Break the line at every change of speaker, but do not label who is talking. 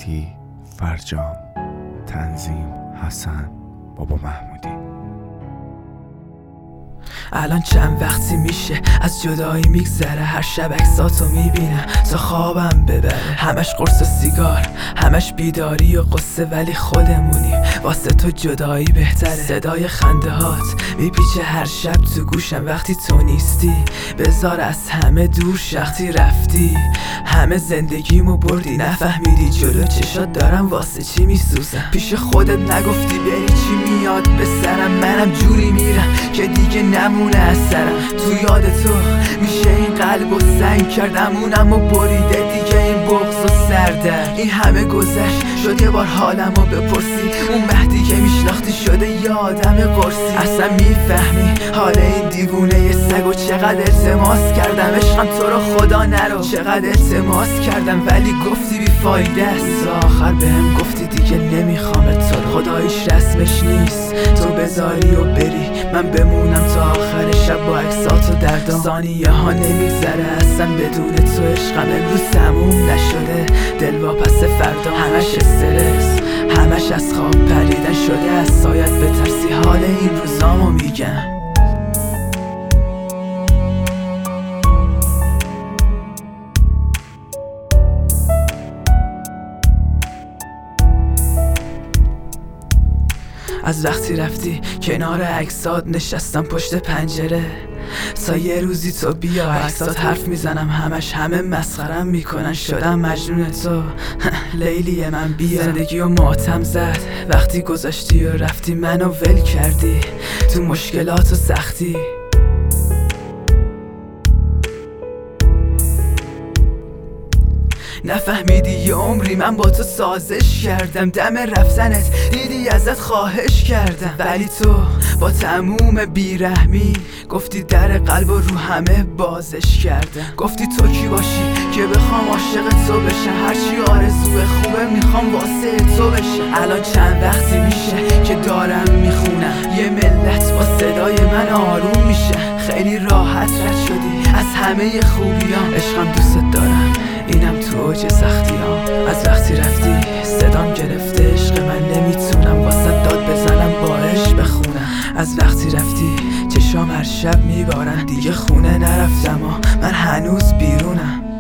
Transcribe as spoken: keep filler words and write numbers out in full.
مهدی، فرجام، تنظیم حسن، بابا محمودی.
الان چند وقتی میشه از جدایی میگذره، هر شب عکساتو میبینم تا خوابم ببره. همش قرص و سیگار، همش بیداری و قصه، ولی خودمونی واسه تو جدایی بهتره. صدای خنده هات میپیچه هر شب تو گوشم وقتی تو نیستی. بذار از همه دور شختی رفتی، همه زندگیمو بردی، نفهمیدی جلو چشات دارم واسه چی میسوزم. پیش خودت نگفتی بری چی میاد به سرم، منم جوری میرم که دیگه نمونه اثرم. تو یاد تو میشه این قلب و سنگ کردم اونم و بریده دیگه این بغض و سردر. این همه گذشت شد یه بار حالمو بپرسی، اون مهدی که میشناختی شده یه آدم قرصی. اصلا میفهمی حال این دیوونه ی سگ و چقدر التماس کردم عشقم تو رو خدا نرو، چقدر التماس کردم ولی گفتی بی فایده است. آخر بهم گفتی دیگه نمیخوام تو رو، خداییش رسمش نیست تو بذاری و بری، من بمونم تا آخر شب با عکساتو در دام. ثانیه ها نمیگذره اصلا بدون تو عشقم امروز تموم نشده، دل واپس فردا همش استرس، همش از خواب پریدن شده. از سایت بترسی حال این روزامو میگم. از وقتی رفتی کنار عکسات نشستم پشت پنجره تا یه روزی تو بیا. عکسات حرف میزنم همش همه مسخرم میکنن، شدم مجنون تو لیلی من بیا. زندگی و ماتم زد وقتی گذاشتی و رفتی، منو ول کردی تو مشکلات و سختی. نفهمیدی یه عمری من با تو سازش کردم، دم رفتنت دیدی ازت خواهش کردم، ولی تو با تموم بیرحمی گفتی در قلب و رو همه بازش کردم. گفتی تو کی باشی که بخوام عاشق تو بشم، هرچی آرزو خوبه میخوام واسه تو بشم. الان چند وقتی میشه که دارم میخونم یه ملت با صدای من آروم میشه. خیلی راحت رد شدی از همه خوبیام، عشقم دوست دارم اینم تو اوج سختیام. از وقتی رفتی صدام گرفته عشق من، نمیتونم واسه داد بزنم با عشق بخونم. از وقتی رفتی چشام هر شب میبارن، دیگه خونه نرفتم و من هنوز بیرونم.